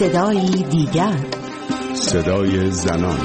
صدایی دیگر، صدای زنان.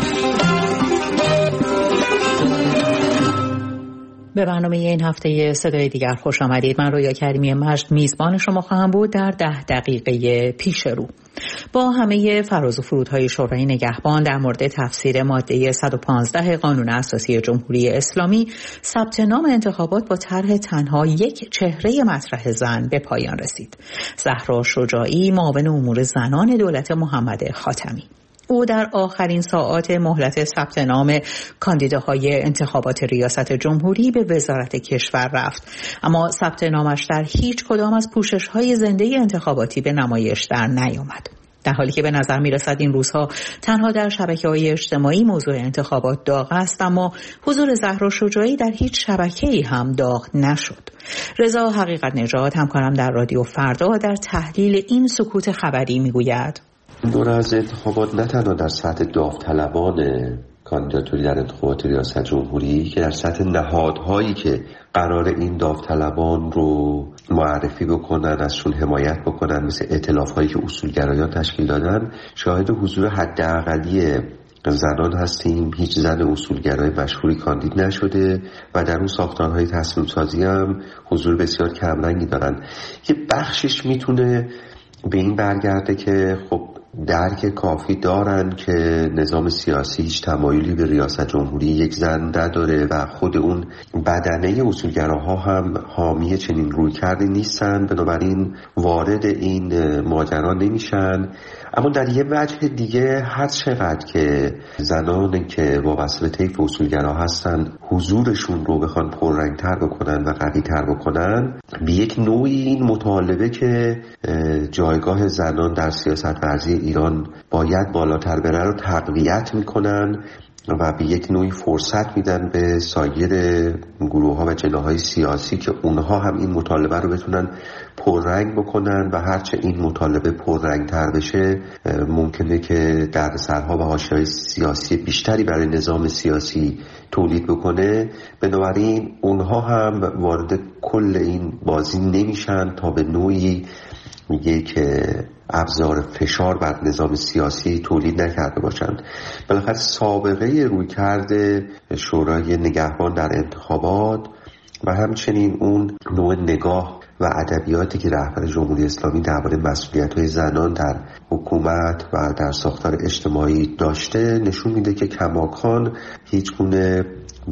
به برنامه این هفته صدای دیگر خوش آمدید. من رویا کریمی مجد میزبان شما خواهم بود در 10 دقیقه پیش رو. با همه فراز و فرودهای شورای نگهبان در مورد تفسیر ماده 115 قانون اساسی جمهوری اسلامی، ثبت نام انتخابات با طرح تنها یک چهره مطرح زن به پایان رسید. زهرا شجاعی، معاون امور زنان دولت محمد خاتمی، او در آخرین ساعات مهلت ثبت نام کاندیداهای انتخابات ریاست جمهوری به وزارت کشور رفت، اما ثبت نامش در هیچ کدام از پوشش‌های زنده انتخاباتی به نمایش در نیامد. در حالی که به نظر می‌رسد این روزها تنها در شبکه‌های اجتماعی موضوع انتخابات داغ است، اما حضور زهرا شجاعی در هیچ شبکه‌ای هم داغ نشد. رضا حقیقت نژاد، همکارم در رادیو فردا، در تحلیل این سکوت خبری می‌گوید: دوره از انتخابات نه تنها در سطح داوطلبان کاندیداتوری در انتخابات ریاست جمهوری که در سطح نهادهایی که قرار این داوطلبان رو معرفی بکنن، ازشون حمایت بکنن، مثل ائتلاف‌هایی که اصولگرایان تشکیل دادن، شاهد حضور حداقلی زنان هستیم. هیچ زن اصولگرای مشهوری کاندید نشده و در اون ساختارهای تصمیم سازی هم حضور بسیار کمرنگی دارن. یه بخشش میتونه به این برگرده که خب درک کافی دارن که نظام سیاسی هیچ تمایلی به ریاست جمهوری یک زن نداره و خود اون بدنه اصولگراها هم حامی چنین رویکردی نیستن، بنابراین وارد این ماجرا نمیشن. اما در یه وجه دیگه هر چقدر که زنان که وابسته به طیف اصولگرا هستن حضورشون رو بخوان پررنگ‌تر بکنن و قوی‌تر بکنن، به یک نوعی این مطالبه که جایگاه زنان در سیاست ورزی ایران باید بالاتر بره رو تقویت میکنن و به یک نوعی فرصت میدن به سایر گروه‌ها و جناح‌های سیاسی که اونها هم این مطالبه رو بتونن پررنگ بکنن و هرچه این مطالبه پررنگ‌تر بشه ممکنه که دردسرها و حاشیه‌های سیاسی بیشتری برای نظام سیاسی تولید بکنه. بنابراین اونها هم وارد کل این بازی نمیشن تا به نوعی میگه که ابزار فشار بر نظام سیاسی تولید نکرده باشند. بالاخره سابقه رویکرد شورای نگهبان در انتخابات و همچنین اون نوع نگاه و ادبیاتی که رهبر جمهوری اسلامی درباره مسئولیت‌های زنان در حکومت و در ساختار اجتماعی داشته نشون میده که کماکان هیچ گونه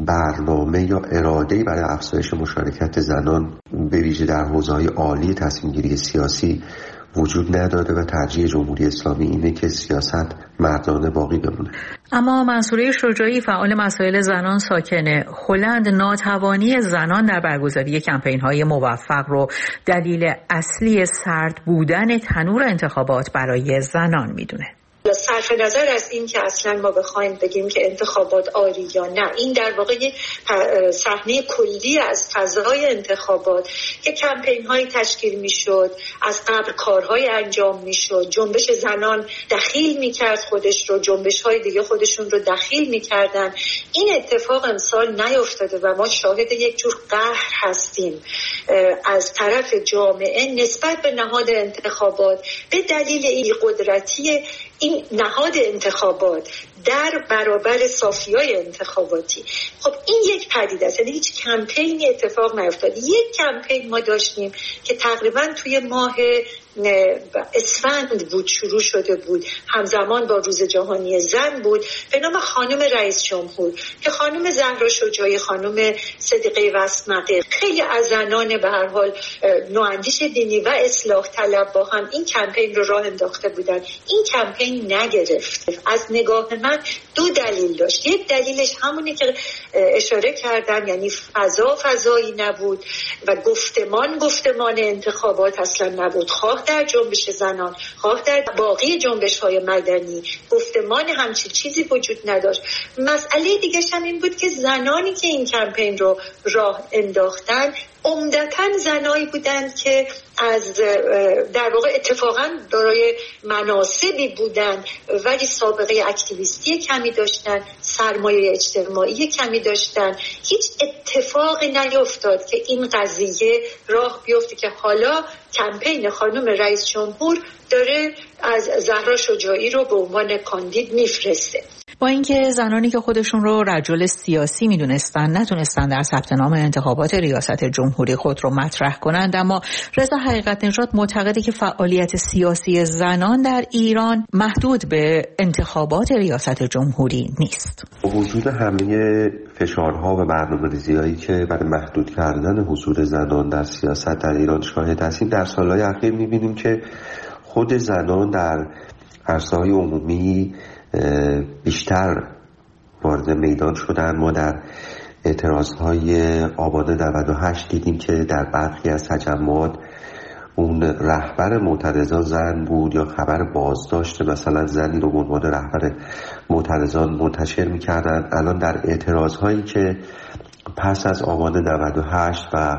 برنامه یا اراده‌ای برای افزایش مشارکت زنان به ویژه در حوزه‌های عالی تصمیم‌گیری سیاسی وجود نداره و ترجیح جمهوری اسلامی اینه که سیاست مردانه باقی بمونه. اما منصوره شجاعی، فعال مسائل زنان ساکن هلند، ناتوانی زنان در برگزاری کمپین‌های موفق رو دلیل اصلی سرد بودن تنور انتخابات برای زنان میدونه. صرف نظر از این که اصلا ما بخوایم بگیم که انتخابات عالی یا نه، این در واقع یک صحنه کلی از فضای انتخابات که کمپین هایی تشکیل میشد، از قبل کارهای انجام میشد، جنبش زنان دخیل میکرد خودش رو، جنبش های دیگه خودشون رو دخیل میکردن. این اتفاق امسال نیفتاده و ما شاهد یک جور قهر هستیم از طرف جامعه نسبت به نهاد انتخابات به دلیل این قدرتی این نهاد انتخابات در برابر صافیای انتخاباتی. خب این یک پدیده است، یعنی هیچ کمپینی اتفاق نیفتاد. یک کمپین ما داشتیم که تقریبا توی ماه اسفند بود شروع شده بود، همزمان با روز جهانی زن بود، به نام خانم رئیس جمهور که خانم زهرا شجاعی، خانم صدیقه وسمقی، خیلی از زنان به هر حال نواندیش دینی و اصلاح طلب با هم این کمپین رو راه انداخته بودن. این کمپین نگرفت. از نگاه من 2 دلیل داشت. یک دلیلش همونه که اشاره کردم، یعنی فضایی نبود و گفتمان انتخابات اصلا نبود، خواه در جنبش زنان خواه در باقی جنبش‌های مدنی گفتمان همچین چیزی وجود نداشت. مسئله دیگه هم این بود که زنانی که این کمپین رو راه انداختن عمدتاً زنایی بودند که از در واقع اتفاقاً دارای مناصبی بودند ولی سابقه اکتیویستی کمی داشتن، سرمایه اجتماعی کمی داشتن. هیچ اتفاقی نیفتاد که این قضیه راه بیفته که حالا کمپین خانم رئیس جمهور داره از زهرا شجاعی رو به عنوان کاندید میفرسته. با اینکه زنانی که خودشون رو رجل سیاسی میدونستن نتونستن در ثبت نام انتخابات ریاست جمهوری خود رو مطرح کنند، اما رضا حقیقت نژاد معتقده که فعالیت سیاسی زنان در ایران محدود به انتخابات ریاست جمهوری نیست. وجود همه فشارها و برنامه‌ریزی‌هایی که برای محدود کردن حضور زنان در سیاست در ایران شاهد هستیم، در سالهای اخیر می‌بینیم که خود زنان در عرصه‌های عمومی بیشتر وارد میدان شدن. ما در اعتراضهای آبان 98 دیدیم که در برخی از تجمعات اون رهبر معترضان زن بود یا خبر بازداشت مثلا زنی رو به عنوان رهبر معترضان منتشر می‌کردن. الان در اعتراضهایی که پس از آبان 98 و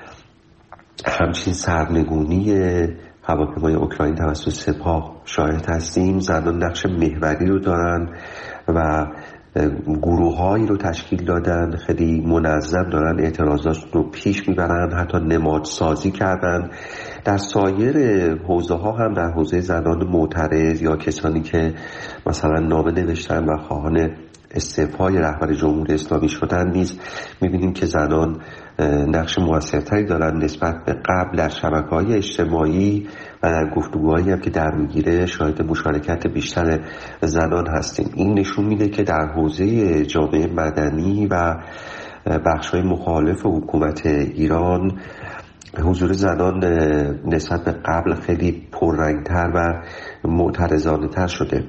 همچین سرنگونی هواپیمای اوکراین توسط سپاه شاهد هستیم، زنان نقش محوری رو دارن و گروه‌هایی رو تشکیل دادن، خیلی منظم دارن اعتراضات رو پیش میبرن، حتی نمادسازی کردن. در سایر حوزه‌ها هم، در حوزه زنان معترض یا کسانی که مثلا نامه نوشتن و خواهان استعفای رهبر جمهوری اسلامی شدن نیز می‌بینیم که زنان نقش موثرتری دارن نسبت به قبل در شبکه‌های اجتماعی و در گفتگوهایی هم که در میگیره شاهد مشارکت بیشتر زنان هستیم. این نشون میده که در حوزه جامعه مدنی و بخش‌های مخالف حکومت ایران حضور زنان نسبت به قبل خیلی پررنگ‌تر و معترضانه‌تر شده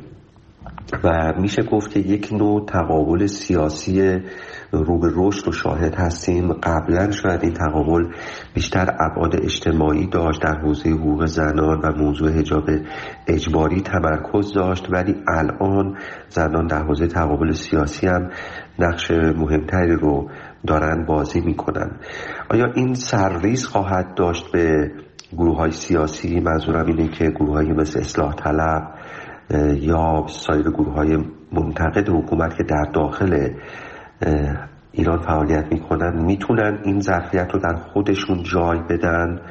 و میشه گفت که یک نوع تقابل سیاسی رو به رشد رو شاهد هستیم. قبلا شاید این تقابل بیشتر ابعاد اجتماعی داشت، در حوزه حقوق زنان و موضوع حجاب اجباری تمرکز داشت، ولی الان زنان در حوزه تقابل سیاسی هم نقش مهمتری رو دارن بازی میکنن. آیا این سرریز خواهد داشت به گروه‌های سیاسی؟ منظورم اینه که گروه‌های مثل اصلاح طلب یا سایر گروه‌های منتقد حکومت که در داخل ایران فعالیت میکنن میتونن این ظرفیت رو در خودشون جای بدن؟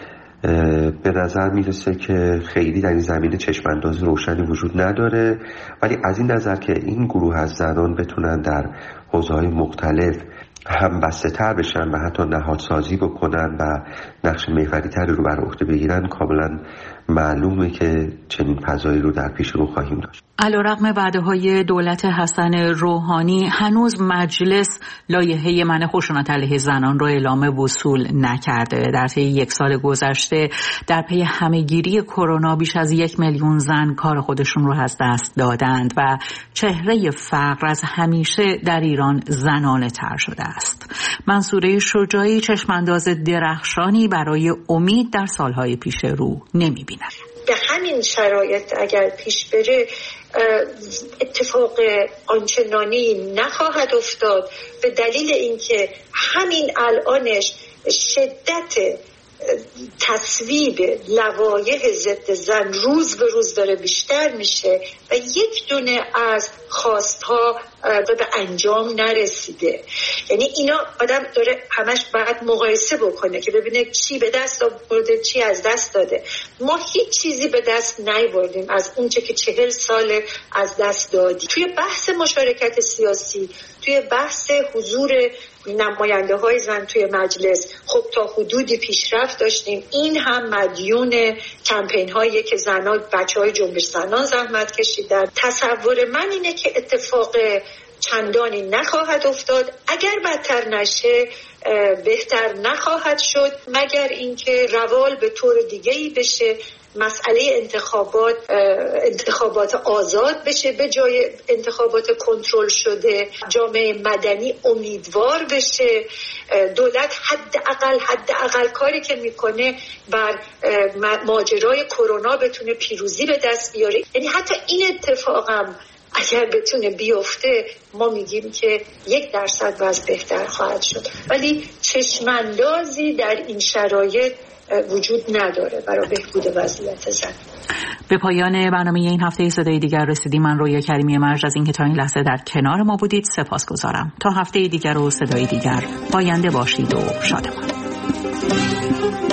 به نظر میرسه که خیلی در این زمینه چشمانداز روشنی وجود نداره، ولی از این نظر که این گروه از زنان بتونن در حوزه‌های مختلف هم بسته تر بشن و حتی نهادسازی بکنن و نقش محوری تری رو بر عهده بگیرن، کاملا معلومه که چنین فضایی رو در پیش رو خواهیم داشت. علیرغم وعده‌های دولت حسن روحانی، هنوز مجلس لایحه منع خشونت علیه زنان را اعلام وصول نکرده. در طی یک سال گذشته در پی همه‌گیری کرونا بیش از 1 میلیون زن کار خودشون رو از دست دادند و چهره فقر از همیشه در ایران زنانه تر شده است. منصوره شجاعی چشمانداز درخشانی برای امید در سالهای پیش رو نمی‌بیند. به همین شرایط اگر پیش بره اتفاق آنچنانی نخواهد افتاد، به دلیل اینکه همین الانش شدت تصویب لوایح ضد زن روز به روز داره بیشتر میشه و یک دونه از خواستها به انجام نرسیده. یعنی اینا آدم داره همش باید مقایسه بکنه که ببینه چی به دست آورده چی از دست داده. ما هیچ چیزی به دست نیاوردیم از اونچه که 40 سال از دست دادیم. توی بحث مشارکت سیاسی، توی بحث حضور نماینده های زن توی مجلس خب تا حدودی پیشرفت داشتیم. این هم مدیون کمپین هایی که زنان، بچه های جنبش زنان زحمت کشیدن. تصور من اینه که اتفاق چندانی نخواهد افتاد. اگر بدتر نشه بهتر نخواهد شد، مگر اینکه روال به طور دیگه‌ای بشه، مسئله انتخابات آزاد بشه به جای انتخابات کنترل شده، جامعه مدنی امیدوار بشه، دولت حداقل کاری که میکنه بر ماجرای کرونا بتونه پیروزی به دست بیاره. یعنی حتی این اتفاقم اگر بتونه بیفته ما میگیم که 1% وضع بهتر خواهد شد، ولی چشماندازی در این شرایط وجود نداره برای بهبود وضعیت زن. به پایان برنامه این هفته صدای دیگر رسیدیم. من رویا کریمی مرج از اینکه تا این لحظه در کنار ما بودید سپاسگزارم. تا هفته دیگر و صدای دیگر پاینده باشید و شادمان.